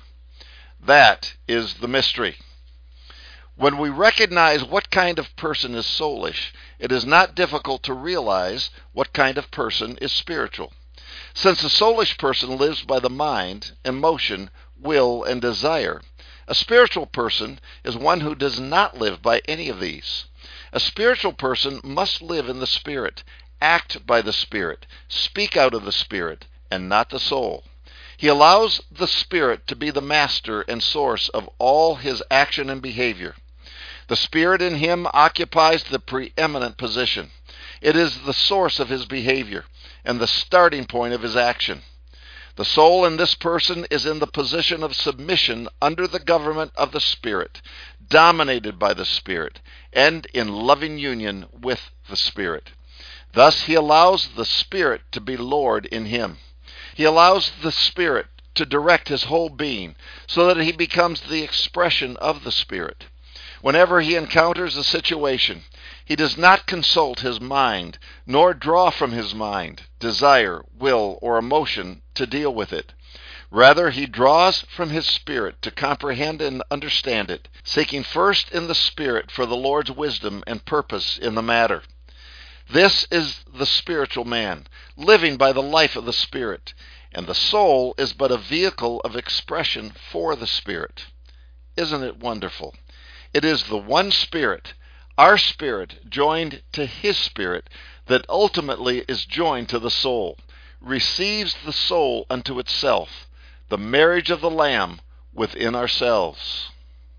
That is the mystery. When we recognize what kind of person is soulish, it is not difficult to realize what kind of person is spiritual. Since a soulish person lives by the mind, emotion, will, and desire, a spiritual person is one who does not live by any of these. A spiritual person must live in the Spirit, act by the Spirit, speak out of the Spirit, and not the soul. He allows the Spirit to be the master and source of all his action and behavior. The Spirit in him occupies the preeminent position. It is the source of his behavior and the starting point of his action. The soul in this person is in the position of submission under the government of the Spirit, dominated by the Spirit, and in loving union with the Spirit. Thus he allows the Spirit to be Lord in him. He allows the Spirit to direct his whole being so that he becomes the expression of the Spirit. Whenever he encounters a situation, he does not consult his mind, nor draw from his mind, desire, will, or emotion to deal with it. Rather, he draws from his Spirit to comprehend and understand it, seeking first in the Spirit for the Lord's wisdom and purpose in the matter. This is the spiritual man, living by the life of the Spirit, and the soul is but a vehicle of expression for the Spirit. Isn't it wonderful? It is the one Spirit, our spirit joined to His Spirit, that ultimately is joined to the soul, receives the soul unto itself, the marriage of the Lamb within ourselves.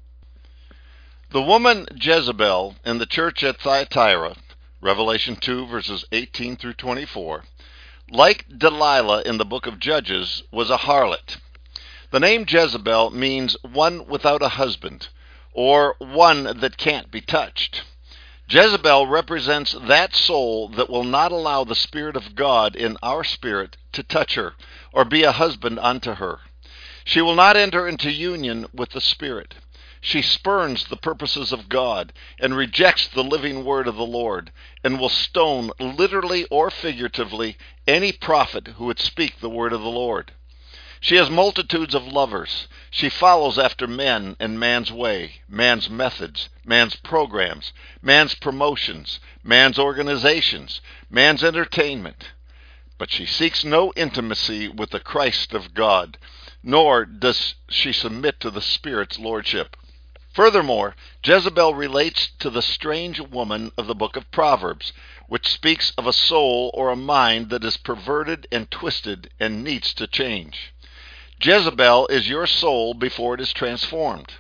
The woman Jezebel in the church at Thyatira, Revelation two, verses eighteen through twenty-four, like Delilah in the book of Judges, was a harlot. The name Jezebel means one without a husband, or one that can't be touched. Jezebel represents that soul that will not allow the Spirit of God in our spirit to touch her or be a husband unto her. She will not enter into union with the Spirit. She spurns the purposes of God and rejects the living word of the Lord, and will stone, literally or figuratively, any prophet who would speak the word of the Lord. She has multitudes of lovers. She follows after men and man's way, man's methods, man's programs, man's promotions, man's organizations, man's entertainment. But she seeks no intimacy with the Christ of God, nor does she submit to the Spirit's lordship. Furthermore, Jezebel relates to the strange woman of the book of Proverbs, which speaks of a soul or a mind that is perverted and twisted and needs to change. Jezebel is your soul before it is transformed.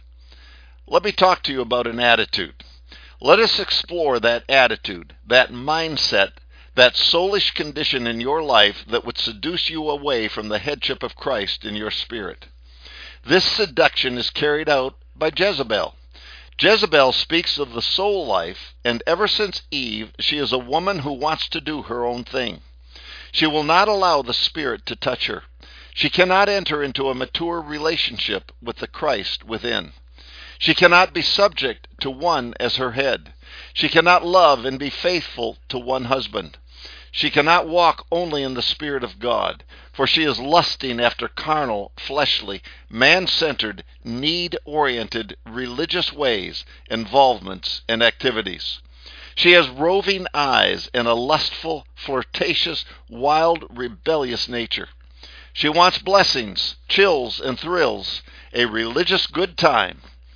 Let me talk to you about an attitude. Let us explore that attitude, that mindset, that soulish condition in your life that would seduce you away from the headship of Christ in your spirit. This seduction is carried out by Jezebel. Jezebel speaks of the soul life, and ever since Eve, she is a woman who wants to do her own thing. She will not allow the Spirit to touch her. She cannot enter into a mature relationship with the Christ within. She cannot be subject to one as her head. She cannot love and be faithful to one husband. She cannot walk only in the Spirit of God, for she is lusting after carnal, fleshly, man-centered, need-oriented, religious ways, involvements, and activities. She has roving eyes and a lustful, flirtatious, wild, rebellious nature. She wants blessings, chills, and thrills, a religious good time,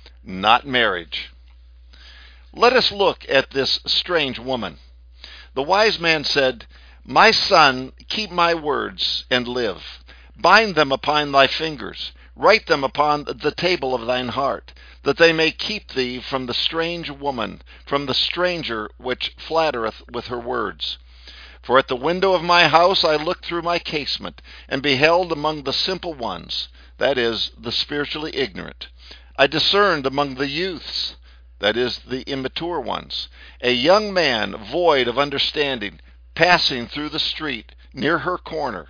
not marriage. Let us look at this strange woman. The wise man said, "My son, keep my words and live. Bind them upon thy fingers. Write them upon the table of thine heart, that they may keep thee from the strange woman, from the stranger which flattereth with her words. For at the window of my house I looked through my casement, and beheld among the simple ones, that is, the spiritually ignorant. I discerned among the youths, that is, the immature ones, a young man void of understanding, passing through the street near her corner."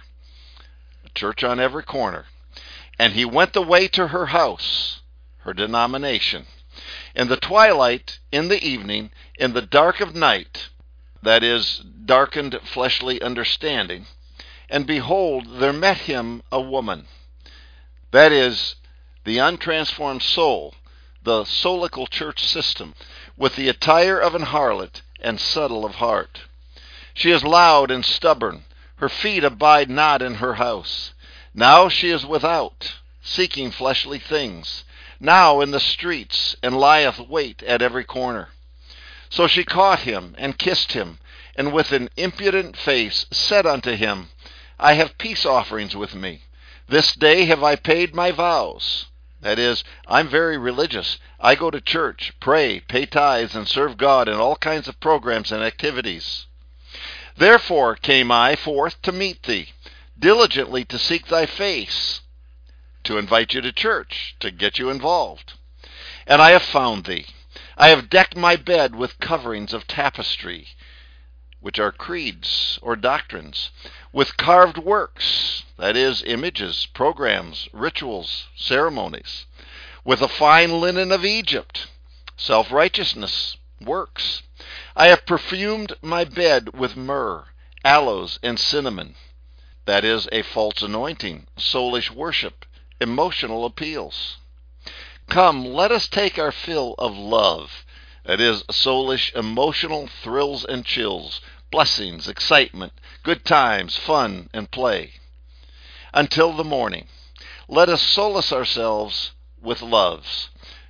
A church on every corner. "And he went away to her house," her denomination, "in the twilight, in the evening, in the dark of night," that is, darkened fleshly understanding, "and behold, there met him a woman," that is, the untransformed soul, the solical church system, with the attire of an harlot and subtle of heart. She is loud and stubborn. Her feet abide not in her house. Now she is without, seeking fleshly things. Now in the streets, and lieth wait at every corner. So she caught him, and kissed him, and with an impudent face said unto him, "I have peace offerings with me. This day have I paid my vows." That is, I'm very religious. I go to church, pray, pay tithes, and serve God in all kinds of programs and activities. "Therefore came I forth to meet thee, diligently to seek thy face," to invite you to church, to get you involved. "And I have found thee. I have decked my bed with coverings of tapestry," which are creeds or doctrines, "with carved works," that is, images, programs, rituals, ceremonies, "with a fine linen of Egypt," self-righteousness, works. "I have perfumed my bed with myrrh, aloes, and cinnamon," that is, a false anointing, soulish worship, emotional appeals. "Come, let us take our fill of love," that is, soulish, emotional thrills and chills, blessings, excitement, good times, fun, and play. "Until the morning. Let us solace ourselves with loves."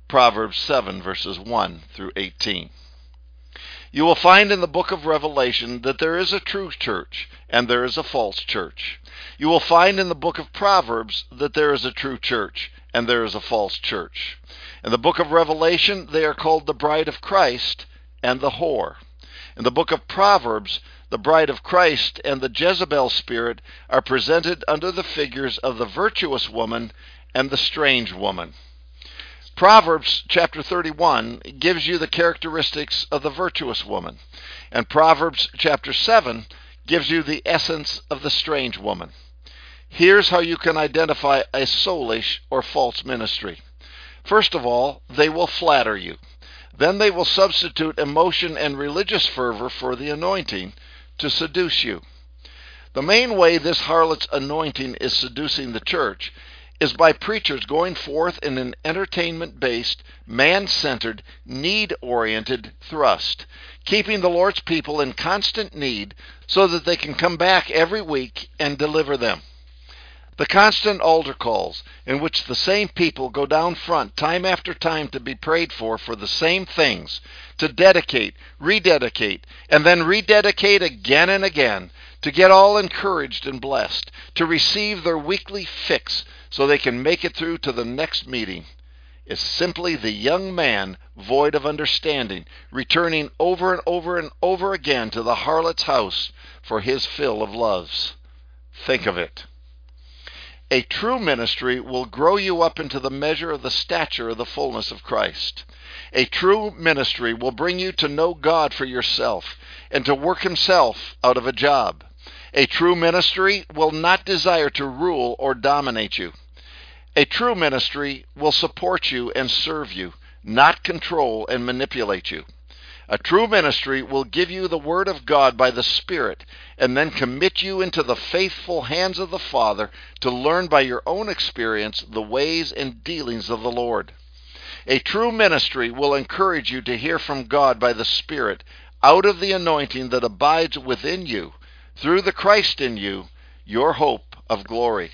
Proverbs seven, verses one through eighteen. You will find in the book of Revelation that there is a true church and there is a false church. You will find in the book of Proverbs that there is a true church and there is a false church. In the book of Revelation, they are called the bride of Christ and the whore. In the book of Proverbs, the bride of Christ and the Jezebel spirit are presented under the figures of the virtuous woman and the strange woman. Proverbs chapter thirty-one gives you the characteristics of the virtuous woman, and Proverbs chapter seven gives you the essence of the strange woman. Here's how you can identify a soulish or false ministry. First of all, they will flatter you. Then they will substitute emotion and religious fervor for the anointing to seduce you. The main way this harlot's anointing is seducing the church is by preachers going forth in an entertainment-based, man-centered, need-oriented thrust, keeping the Lord's people in constant need so that they can come back every week and deliver them. The constant altar calls, in which the same people go down front time after time to be prayed for for the same things, to dedicate, rededicate, and then rededicate again and again, to get all encouraged and blessed, to receive their weekly fix so they can make it through to the next meeting, is simply the young man void of understanding, returning over and over and over again to the harlot's house for his fill of loves. Think of it. A true ministry will grow you up into the measure of the stature of the fullness of Christ. A true ministry will bring you to know God for yourself and to work himself out of a job. A true ministry will not desire to rule or dominate you. A true ministry will support you and serve you, not control and manipulate you. A true ministry will give you the word of God by the Spirit and then commit you into the faithful hands of the Father to learn by your own experience the ways and dealings of the Lord. A true ministry will encourage you to hear from God by the Spirit out of the anointing that abides within you, through the Christ in you, your hope of glory.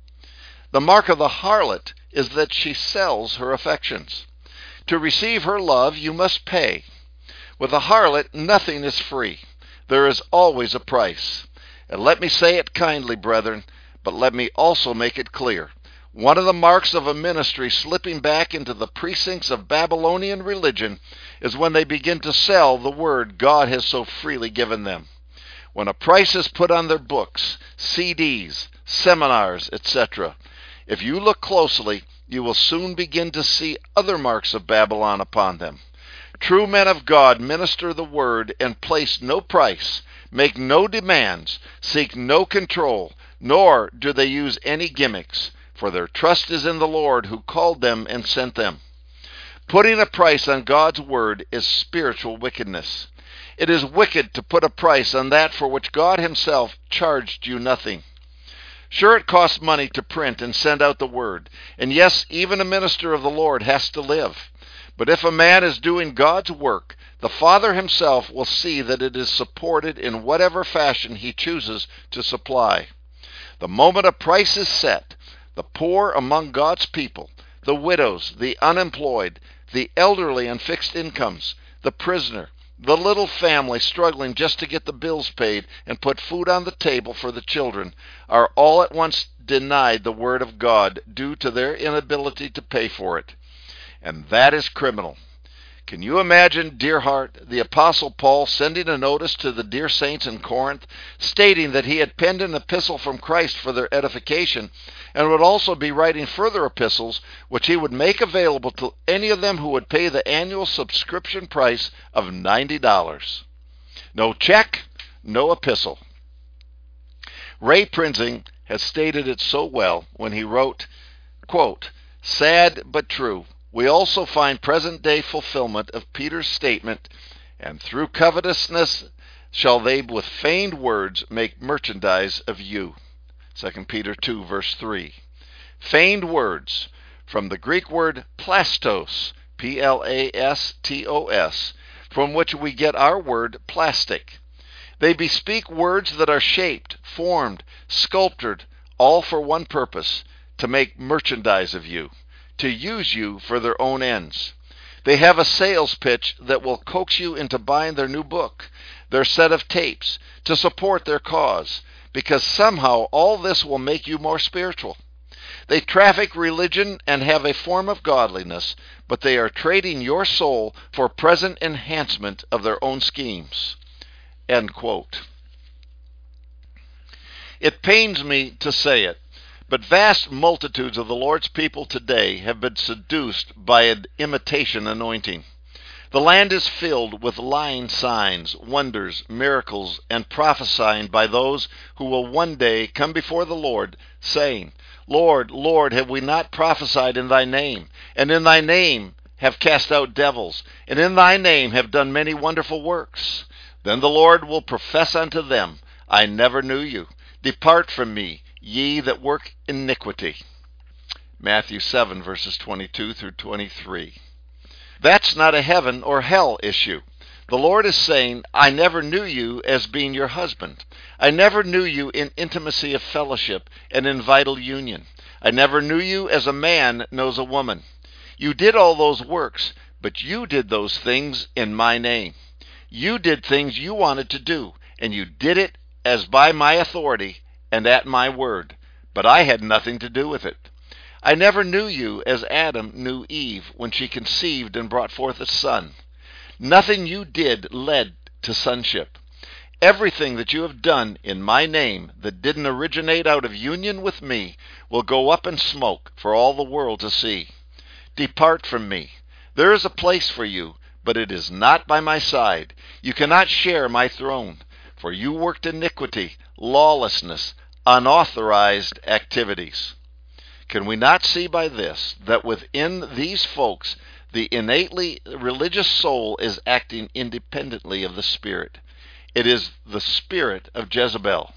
The mark of the harlot is that she sells her affections. To receive her love, you must pay. With a harlot, nothing is free. There is always a price. And let me say it kindly, brethren, but let me also make it clear. One of the marks of a ministry slipping back into the precincts of Babylonian religion is when they begin to sell the word God has so freely given them. When a price is put on their books, C Ds, seminars, et cetera, if you look closely, you will soon begin to see other marks of Babylon upon them. True men of God minister the word and place no price, make no demands, seek no control, nor do they use any gimmicks, for their trust is in the Lord who called them and sent them. Putting a price on God's word is spiritual wickedness. It is wicked to put a price on that for which God himself charged you nothing. Sure, it costs money to print and send out the word, and yes, even a minister of the Lord has to live. But if a man is doing God's work, the Father himself will see that it is supported in whatever fashion he chooses to supply. The moment a price is set, the poor among God's people, the widows, the unemployed, the elderly on fixed incomes, the prisoner, the little family struggling just to get the bills paid and put food on the table for the children, are all at once denied the word of God due to their inability to pay for it. And that is criminal. Can you imagine, dear heart, the Apostle Paul sending a notice to the dear saints in Corinth, stating that he had penned an epistle from Christ for their edification, and would also be writing further epistles, which he would make available to any of them who would pay the annual subscription price of ninety dollars. No check, no epistle. Ray Prinzing has stated it so well when he wrote, quote, "Sad but true. We also find present-day fulfillment of Peter's statement, and through covetousness shall they with feigned words make merchandise of you." Second Peter two, verse three. Feigned words, from the Greek word plastos, P L A S T O S, from which we get our word plastic. They bespeak words that are shaped, formed, sculptured, all for one purpose, to make merchandise of you, to use you for their own ends. They have a sales pitch that will coax you into buying their new book, their set of tapes, to support their cause, because somehow all this will make you more spiritual. They traffic religion and have a form of godliness, but they are trading your soul for present enhancement of their own schemes." End quote. It pains me to say it, but vast multitudes of the Lord's people today have been seduced by an imitation anointing. The land is filled with lying signs, wonders, miracles, and prophesying by those who will one day come before the Lord, saying, "Lord, Lord, have we not prophesied in thy name? And in thy name have cast out devils, and in thy name have done many wonderful works?" Then the Lord will profess unto them, "I never knew you. Depart from me, ye that work iniquity." Matthew seven, verses twenty-two through twenty-three. That's not a heaven or hell issue. The Lord is saying, "I never knew you as being your husband. I never knew you in intimacy of fellowship and in vital union. I never knew you as a man knows a woman. You did all those works, but you did those things in my name. You did things you wanted to do, and you did it as by my authority and at my word, but I had nothing to do with it. I never knew you as Adam knew Eve when she conceived and brought forth a son. Nothing you did led to sonship. Everything that you have done in my name that didn't originate out of union with me will go up in smoke for all the world to see. Depart from me. There is a place for you, but it is not by my side. You cannot share my throne, for you worked iniquity, lawlessness, unauthorized activities." Can we not see by this that within these folks the innately religious soul is acting independently of the Spirit? It is the spirit of Jezebel.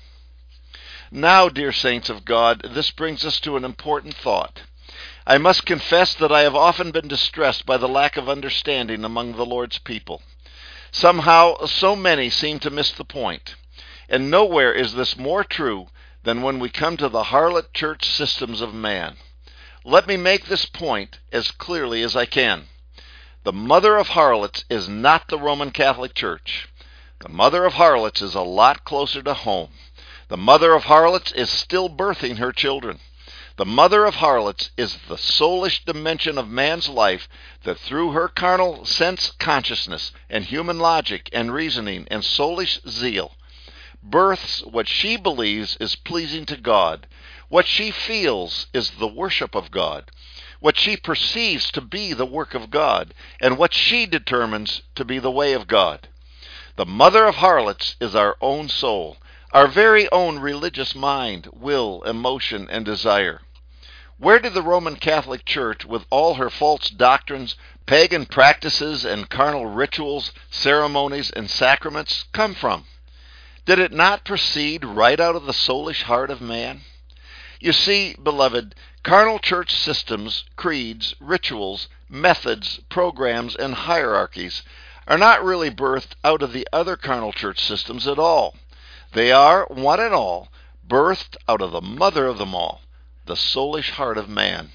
Now, dear saints of God, this brings us to an important thought. I must confess that I have often been distressed by the lack of understanding among the Lord's people. Somehow, so many seem to miss the point. And nowhere is this more true than when we come to the harlot church systems of man. Let me make this point as clearly as I can. The mother of harlots is not the Roman Catholic Church. The mother of harlots is a lot closer to home. The mother of harlots is still birthing her children. The mother of harlots is the soulish dimension of man's life that through her carnal sense consciousness and human logic and reasoning and soulish zeal births what she believes is pleasing to God, what she feels is the worship of God, what she perceives to be the work of God, and what she determines to be the way of God. The mother of harlots is our own soul, our very own religious mind, will, emotion, and desire. Where did the Roman Catholic Church, with all her false doctrines, pagan practices, and carnal rituals, ceremonies, and sacraments, come from? Did it not proceed right out of the soulish heart of man? You see, beloved, carnal church systems, creeds, rituals, methods, programs, and hierarchies are not really birthed out of the other carnal church systems at all. They are, one and all, birthed out of the mother of them all, the soulish heart of man.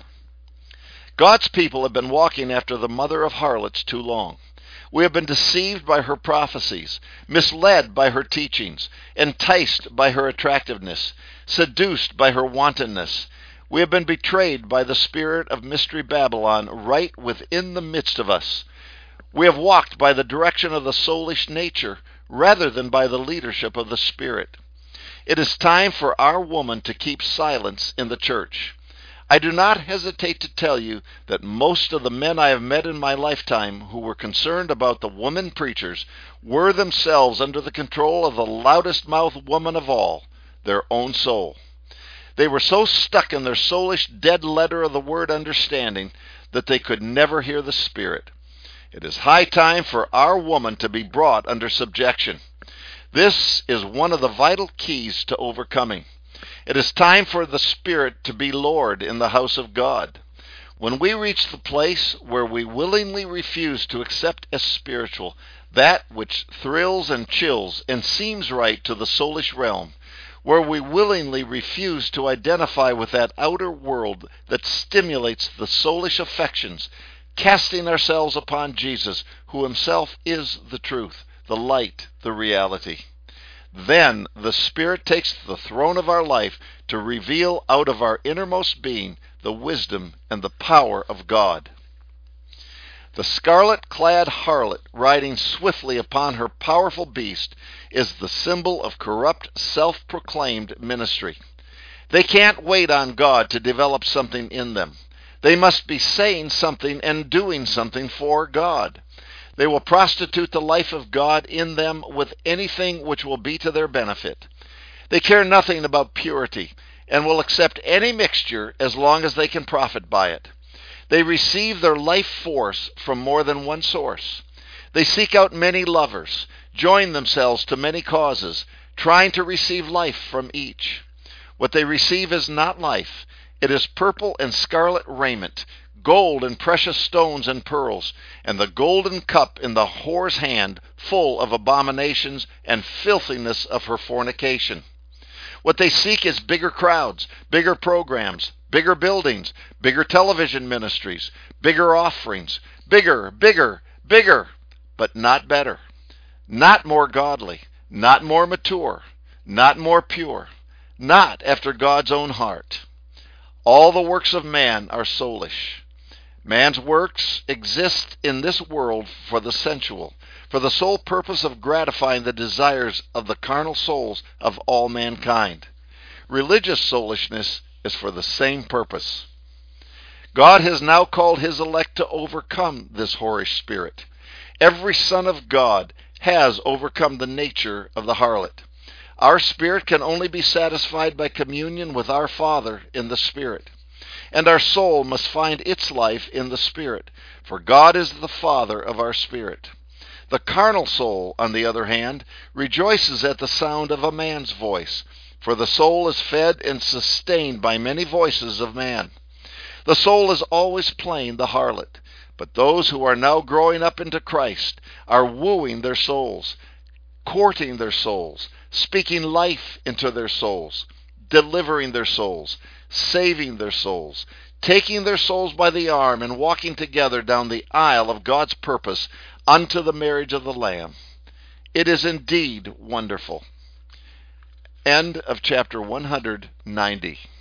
God's people have been walking after the mother of harlots too long. We have been deceived by her prophecies, misled by her teachings, enticed by her attractiveness, seduced by her wantonness. We have been betrayed by the spirit of Mystery Babylon right within the midst of us. We have walked by the direction of the soulish nature rather than by the leadership of the Spirit. It is time for our woman to keep silence in the church. I do not hesitate to tell you that most of the men I have met in my lifetime who were concerned about the women preachers were themselves under the control of the loudest-mouthed woman of all, their own soul. They were so stuck in their soulish dead letter of the word understanding that they could never hear the Spirit. It is high time for our woman to be brought under subjection. This is one of the vital keys to overcoming. It is time for the Spirit to be Lord in the house of God. When we reach the place where we willingly refuse to accept as spiritual that which thrills and chills and seems right to the soulish realm, where we willingly refuse to identify with that outer world that stimulates the soulish affections, casting ourselves upon Jesus, who himself is the truth, the light, the reality. Then the Spirit takes the throne of our life to reveal out of our innermost being the wisdom and the power of God. The scarlet-clad harlot riding swiftly upon her powerful beast is the symbol of corrupt, self-proclaimed ministry. They can't wait on God to develop something in them. They must be saying something and doing something for God. They will prostitute the life of God in them with anything which will be to their benefit. They care nothing about purity and will accept any mixture as long as they can profit by it. They receive their life force from more than one source. They seek out many lovers, join themselves to many causes, trying to receive life from each. What they receive is not life. It is purple and scarlet raiment, gold and precious stones and pearls, and the golden cup in the whore's hand, full of abominations and filthiness of her fornication. What they seek is bigger crowds, bigger programs, bigger buildings, bigger television ministries, bigger offerings, bigger, bigger, bigger, but not better, not more godly, not more mature, not more pure, not after God's own heart. All the works of man are soulish. Man's works exist in this world for the sensual, for the sole purpose of gratifying the desires of the carnal souls of all mankind. Religious soulishness is for the same purpose. God has now called his elect to overcome this whorish spirit. Every son of God has overcome the nature of the harlot. Our spirit can only be satisfied by communion with our Father in the Spirit. And our soul must find its life in the Spirit, for God is the Father of our spirit. The carnal soul, on the other hand, rejoices at the sound of a man's voice, for the soul is fed and sustained by many voices of man. The soul is always playing the harlot, but those who are now growing up into Christ are wooing their souls, courting their souls, speaking life into their souls, delivering their souls, saving their souls, taking their souls by the arm and walking together down the aisle of God's purpose unto the marriage of the Lamb. It is indeed wonderful. End of chapter one hundred ninety.